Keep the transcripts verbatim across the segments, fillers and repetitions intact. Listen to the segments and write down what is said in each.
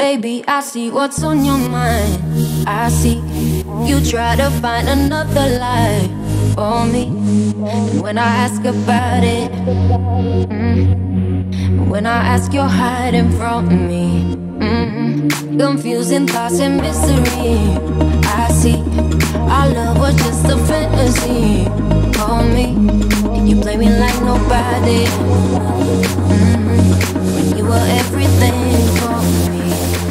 Baby, I see what's on your mind. I see you try to find another lie for me. And when I ask about it, mm, when I ask, you're hiding from me. mm, Confusing thoughts and misery. I see our love was just a fantasy for me. And you play me like nobody. mm, When you were everything for me.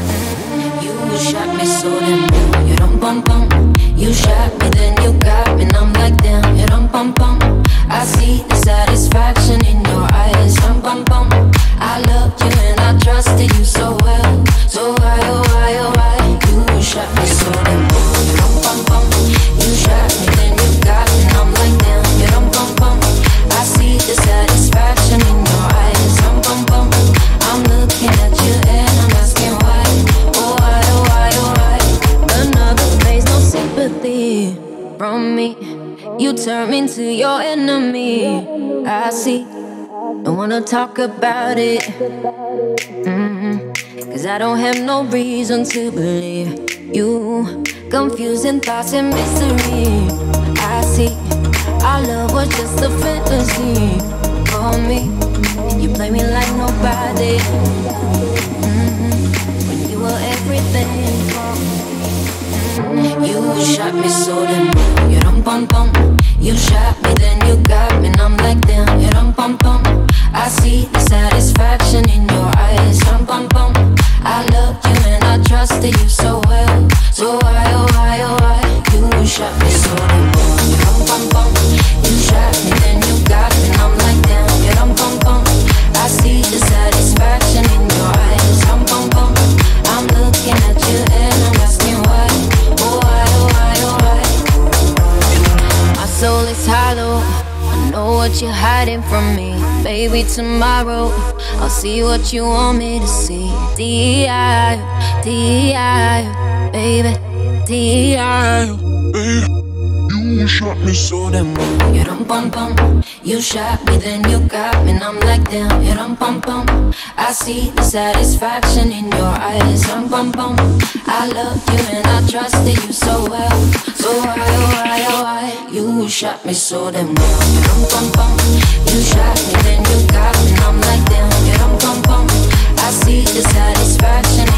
You shot me so damn well. You dum bum bum. You shot me, then you got me, and I'm like damn. You dum bum bum. I see the satisfaction in your eyes. Dum bum bum. I loved you and I trusted you so well. So why, oh why, oh why? You shot me so damn well. You dum bum bum. You shot me, then you got me, and I'm like damn. You dum bum bum. I see the satisfaction in your eyes. Dum bum bum. I'm looking at you and I'm asking why. Oh why, oh why, oh why? Another face, no sympathy from me. You turn me into your enemy. I see. Don't wanna talk about it. mm-hmm. Cause I don't have no reason to believe you. Confusing thoughts and misery. I see. Our love was just a fantasy for me. And you play me like nobody. mm-hmm. When you were everything for me. mm-hmm. You shot me so damn well. You dum bum bum. You shot me, then you got me, and I'm like damn. You dum bum bum. I see the satisfaction in your eyes. Dum bum bum. I loved you and I trusted you so well. So why, oh why, oh why? You shot me so damn well. You dum bum bum. You shot me, then you got me, and I'm like damn. You dum bum bum. I see the satisfaction in your eyes. Dum bum bum. I'm looking at you and I'm asking why. Oh why, oh why, oh why? My soul is hollow. I know what you're hiding from me. Baby, tomorrow I'll see what you want me to see. D I, D I, baby, D I. You shot me so damn well. You dum bum bum. You shot me, then you got me, and I'm like damn. You dum bum bum. I see the satisfaction in your eyes. Dum bum bum. I loved you and I trusted you so well. So why, oh why, oh why? You shot me so damn well. You dum bum bum. You shot me, then you got me, and I'm like damn. You dum bum bum. I see the satisfaction